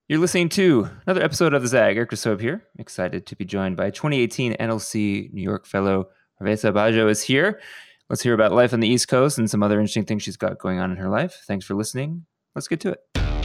You're listening to another episode of The Zag. Eric Desoeb here. Excited to be joined by 2018 NLC New York fellow Revesa Bajo is here. Let's hear about life on the East Coast and some other interesting things she's got going on in her life. Thanks for listening. Let's get to it.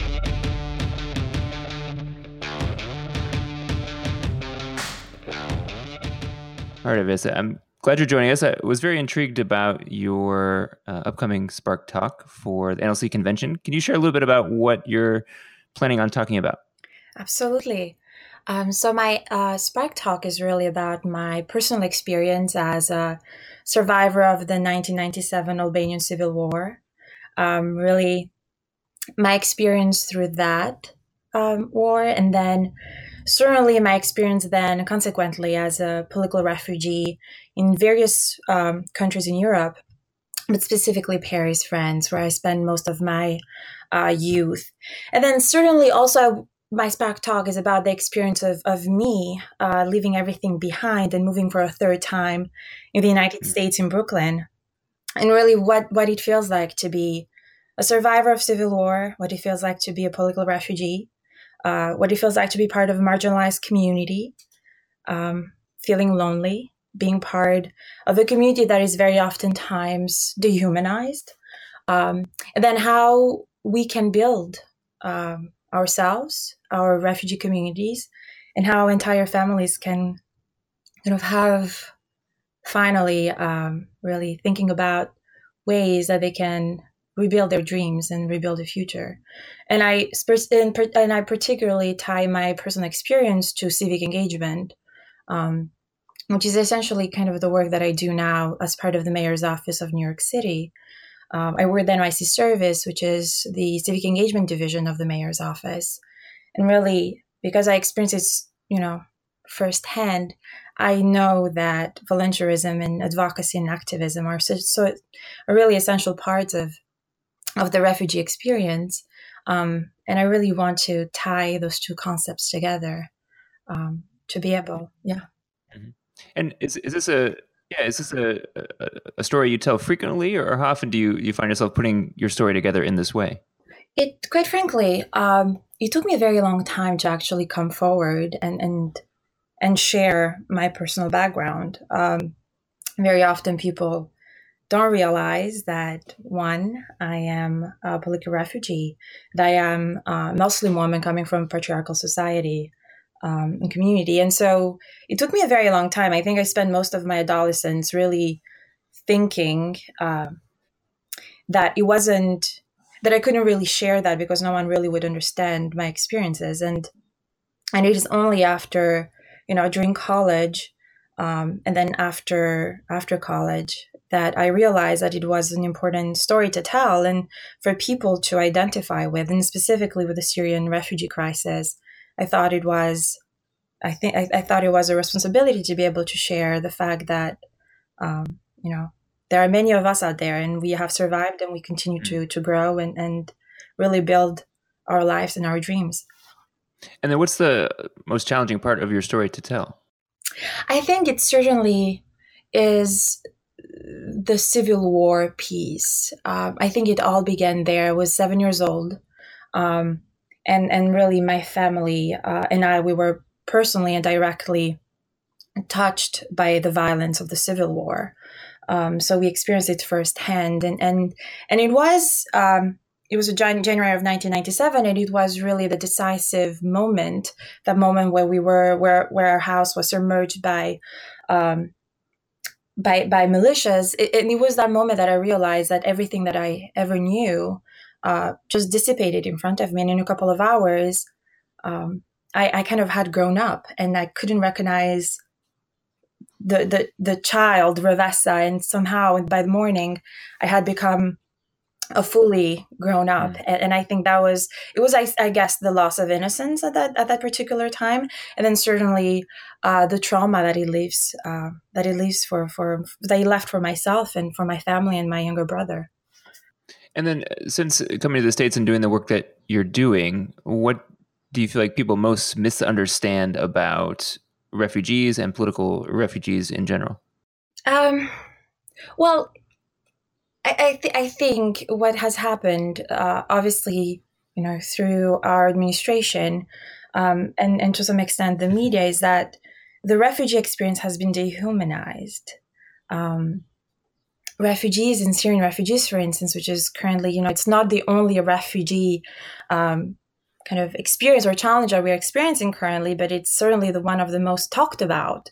All right, Revesa, I'm glad you're joining us. I was very intrigued about your upcoming Spark Talk for the NLC convention. Can you share a little bit about what you're planning on talking about? Absolutely. So my Spark Talk is really about my personal experience as a survivor of the 1997 Albanian Civil War. Really, my experience through that war, and then certainly my experience then consequently as a political refugee in various countries in Europe, but specifically Paris, France, where I spent most of my youth. And then certainly also my Spark Talk is about the experience of me leaving everything behind and moving for a third time in the United States in Brooklyn, and really what it feels like to be a survivor of civil war, what it feels like to be a political refugee, what it feels like to be part of a marginalized community, feeling lonely, being part of a community that is very oftentimes dehumanized, and then how we can build ourselves, our refugee communities, and how entire families can kind of have finally really thinking about ways that they can rebuild their dreams and rebuild a future. And I particularly tie my personal experience to civic engagement, which is essentially kind of the work that I do now as part of the mayor's office of New York City. I work at the NYC Service, which is the civic engagement division of the mayor's office. And really, because I experienced it, firsthand, I know that volunteerism and advocacy and activism are really essential parts of the refugee experience. And I really want to tie those two concepts together to be able, Mm-hmm. And is this a story you tell frequently, or how often do you find yourself putting your story together in this way? It, quite frankly, it took me a very long time to actually come forward and share my personal background. Very often people don't realize that, one, I am a political refugee, that I am a Muslim woman coming from a patriarchal society and community. And so it took me a very long time. I think I spent most of my adolescence really thinking that it wasn't, that I couldn't really share that because no one really would understand my experiences. And it is only after, during college and then after college that I realized that it was an important story to tell and for people to identify with, and specifically with the Syrian refugee crisis. I thought it was a responsibility to be able to share the fact that, there are many of us out there and we have survived and we continue to grow and really build our lives and our dreams. And then what's the most challenging part of your story to tell? I think it certainly is the Civil War piece. I think it all began there. I was 7 years old. And really my family and I, we were personally and directly touched by the violence of the Civil War. So we experienced it firsthand. And it was January of 1997, and it was really the decisive moment, that moment where our house was submerged by militias. And it was that moment that I realized that everything that I ever knew just dissipated in front of me. And in a couple of hours, I kind of had grown up, and I couldn't recognize the child Revesa, and somehow by the morning I had become a fully grown up. And I think I guess the loss of innocence at that particular time, and then certainly the trauma that he leaves that he left for myself and for my family and my younger brother. And then since coming to the States and doing the work that you're doing, what do you feel like people most misunderstand about refugees and political refugees in general? Well, I think what has happened, obviously, through our administration, and to some extent the media, is that the refugee experience has been dehumanized. Refugees and Syrian refugees, for instance, which is currently, it's not the only refugee kind of experience or challenge that we're experiencing currently, but it's certainly the one of the most talked about.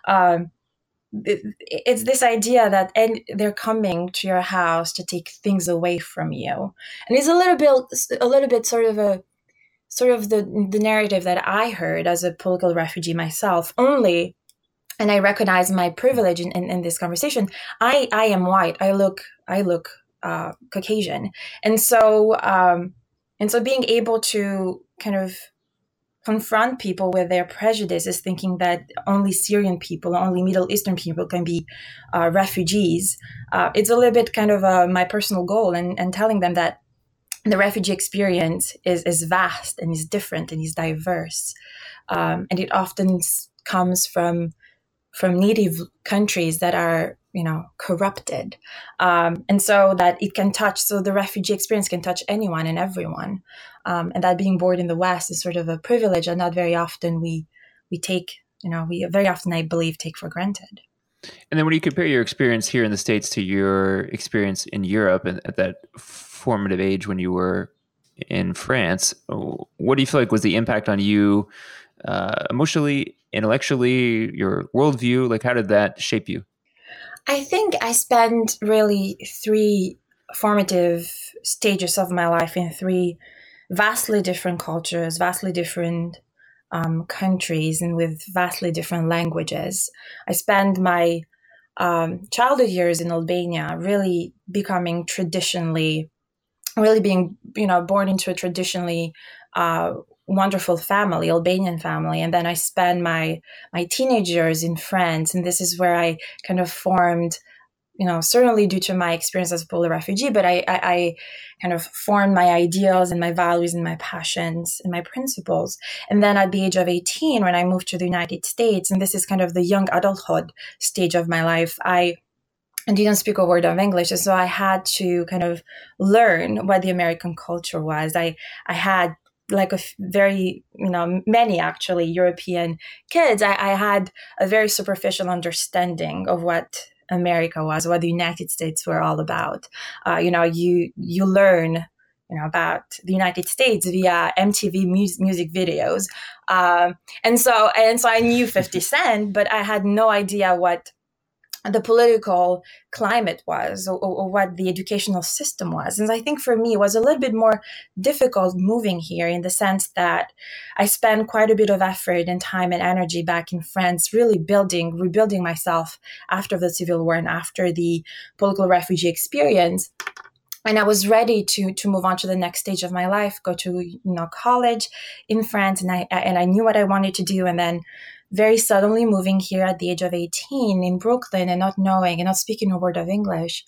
It's this idea that they're coming to your house to take things away from you, and it's a little bit sort of the narrative that I heard as a political refugee myself. Only, and I recognize my privilege in this conversation. I am white. I look Caucasian, and so being able to kind of confront people with their prejudices, thinking that only Syrian people, only Middle Eastern people can be refugees. It's a little bit kind of my personal goal, and telling them that the refugee experience is vast and is different and is diverse, and it often comes from native countries that are corrupted, and so that it can touch. So the refugee experience can touch anyone and everyone, and that being born in the West is sort of a privilege that not very often we take. We very often, I believe, take for granted. And then when you compare your experience here in the States to your experience in Europe and at that formative age when you were in France, what do you feel like was the impact on you emotionally, intellectually, your worldview? Like, how did that shape you? I think I spent really 3 formative stages of my life in 3 vastly different cultures, vastly different countries, and with vastly different languages. I spent my childhood years in Albania, really becoming really being, born into a traditionally wonderful family, Albanian family. And then I spent my teenage years in France. And this is where I kind of formed, certainly due to my experience as a polar refugee, but I kind of formed my ideals and my values and my passions and my principles. And then at the age of 18, when I moved to the United States, and this is kind of the young adulthood stage of my life, I didn't speak a word of English. And so I had to kind of learn what the American culture was. I had, like very, many actually European kids, I had a very superficial understanding of what America was, what the United States were all about. You learn, about the United States via MTV music videos. And so I knew 50 Cent, but I had no idea what the political climate was, or what the educational system was. And I think for me, it was a little bit more difficult moving here, in the sense that I spent quite a bit of effort and time and energy back in France, really rebuilding myself after the Civil War and after the political refugee experience. And I was ready to move on to the next stage of my life, go to college in France, and I knew what I wanted to do. And then very suddenly moving here at the age of 18 in Brooklyn, and not knowing and not speaking a word of English,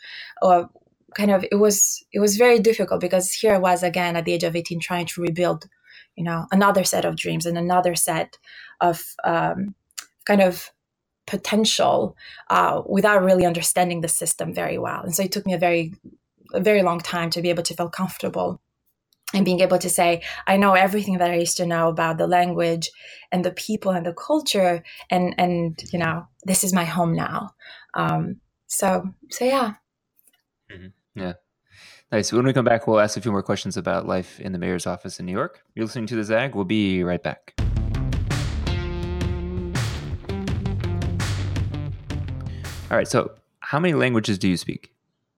it was very difficult, because here I was again at the age of 18 trying to rebuild, another set of dreams and another set of kind of potential, without really understanding the system very well. And so it took me a very long time to be able to feel comfortable and being able to say, I know everything that I used to know about the language and the people and the culture, and this is my home now. So yeah. Mm-hmm. Yeah. Nice. When we come back, we'll ask a few more questions about life in the mayor's office in New York. You're listening to The Zag. We'll be right back. All right. So how many languages do you speak?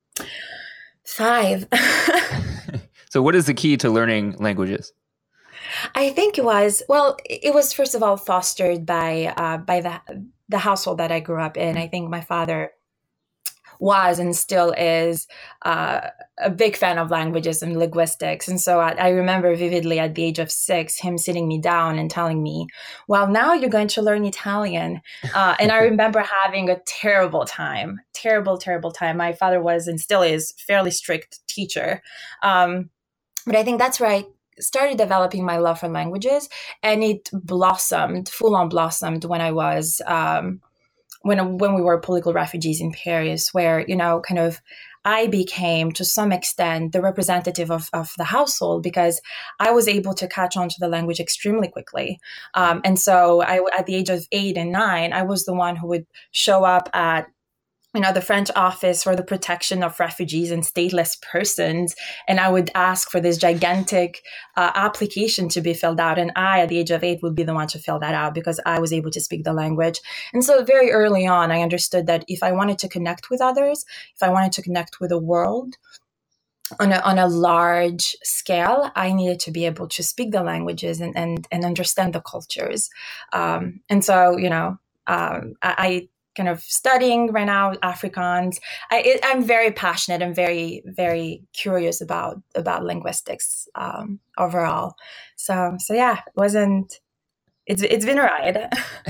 5. So what is the key to learning languages? I think it was first of all fostered by the household that I grew up in. I think my father was and still is a big fan of languages and linguistics. And so I remember vividly at the age of 6, him sitting me down and telling me, well, now you're going to learn Italian. And I remember having a terrible time. My father was and still is fairly strict teacher. But I think that's where I started developing my love for languages, and it full on blossomed when I was, when we were political refugees in Paris, where, I became, to some extent, the representative of the household because I was able to catch on to the language extremely quickly. And so at the age of 8 and 9, I was the one who would show up at the French office for the protection of refugees and stateless persons. And I would ask for this gigantic application to be filled out. And I, at the age of 8, would be the one to fill that out because I was able to speak the language. And so very early on, I understood that if I wanted to connect with others, if I wanted to connect with the world on a large scale, I needed to be able to speak the languages and understand the cultures. And so, I kind of studying right now Afrikaans. I'm very passionate and very, very curious about linguistics overall. So yeah, it's been a ride.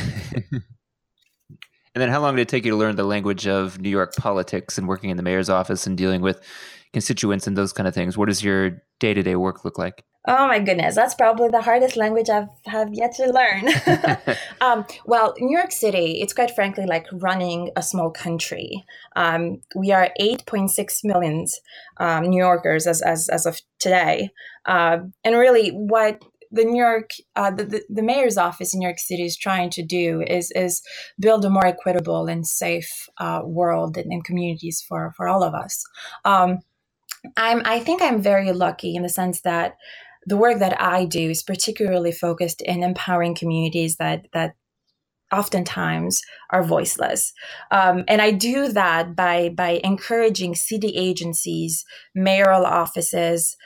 And then how long did it take you to learn the language of New York politics and working in the mayor's office and dealing with constituents and those kind of things? What does your day-to-day work look like? Oh my goodness, that's probably the hardest language I've have yet to learn. Well, New York City, it's quite frankly like running a small country. We are 8.6 million New Yorkers as of today. And really what the New York, the mayor's office in New York City is trying to do is build a more equitable and safe world and communities for all of us. I think I'm very lucky in the sense that the work that I do is particularly focused in empowering communities that oftentimes are voiceless. And I do that by encouraging city agencies, mayoral offices,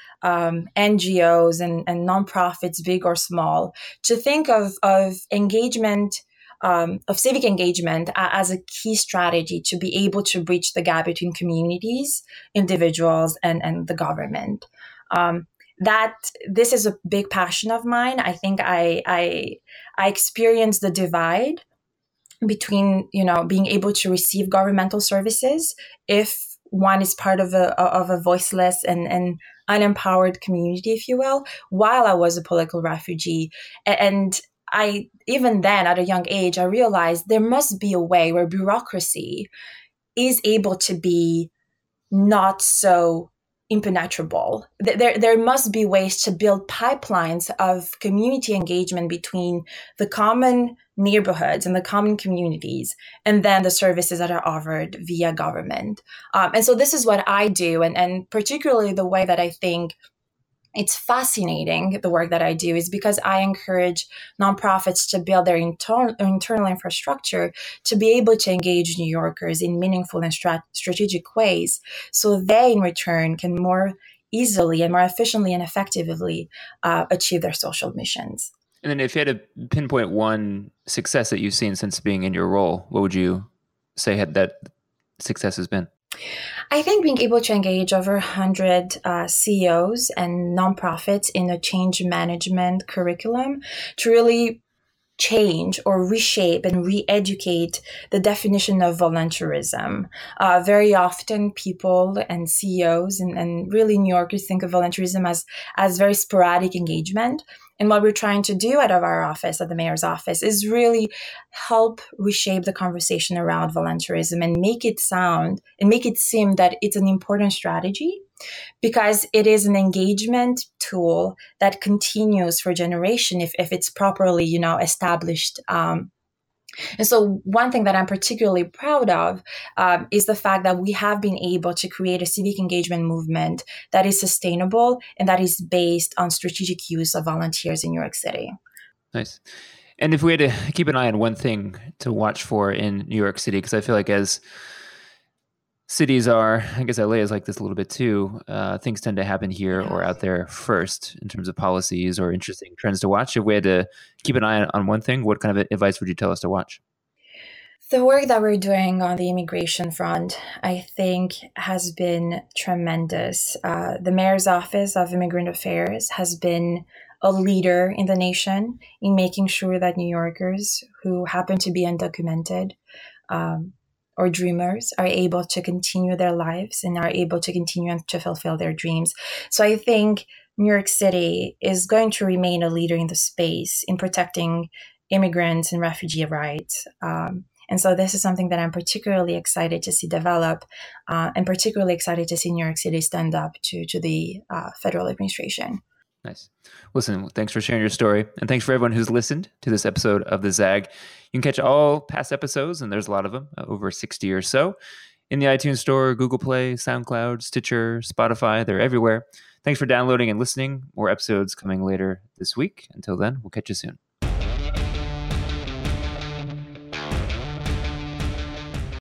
NGOs and nonprofits, big or small, to think of engagement, of civic engagement as a key strategy to be able to bridge the gap between communities, individuals, and the government. That this is a big passion of mine. I think I experienced the divide between being able to receive governmental services if one is part of a voiceless and unempowered community, if you will, while I was a political refugee. And I, even then at a young age, I realized there must be a way where bureaucracy is able to be not so impenetrable. There must be ways to build pipelines of community engagement between the common neighborhoods and the common communities, and then the services that are offered via government. And so this is what I do, and particularly the way that I think it's fascinating, the work that I do, is because I encourage nonprofits to build their internal infrastructure to be able to engage New Yorkers in meaningful and strategic ways, so they in return can more easily and more efficiently and effectively achieve their social missions. And then if you had to pinpoint one success that you've seen since being in your role, what would you say that success has been? I think being able to engage over 100 CEOs and nonprofits in a change management curriculum to really change or reshape and re-educate the definition of volunteerism. Very often people and CEOs and really New Yorkers think of volunteerism as very sporadic engagement. And what we're trying to do out of our office, at the mayor's office, is really help reshape the conversation around volunteerism and make it sound and make it seem that it's an important strategy, because it is an engagement tool that continues for generation if it's properly, established. And so one thing that I'm particularly proud of is the fact that we have been able to create a civic engagement movement that is sustainable and that is based on strategic use of volunteers in New York City. Nice. And if we had to keep an eye on one thing to watch for in New York City, because I feel like as cities are, I guess LA is like this a little bit too, things tend to happen here or out there first in terms of policies or interesting trends to watch. If we had to keep an eye on one thing, what kind of advice would you tell us to watch? The work that we're doing on the immigration front, I think, has been tremendous. The Mayor's Office of Immigrant Affairs has been a leader in the nation in making sure that New Yorkers who happen to be undocumented or dreamers are able to continue their lives and are able to continue to fulfill their dreams. So I think New York City is going to remain a leader in the space in protecting immigrants and refugee rights. And so this is something that I'm particularly excited to see develop, and particularly excited to see New York City stand up to the federal administration. Nice. Listen, thanks for sharing your story. And thanks for everyone who's listened to this episode of The Zag. You can catch all past episodes, and there's a lot of them, over 60 or so, in the iTunes Store, Google Play, SoundCloud, Stitcher, Spotify. They're everywhere. Thanks for downloading and listening. More episodes coming later this week. Until then, we'll catch you soon.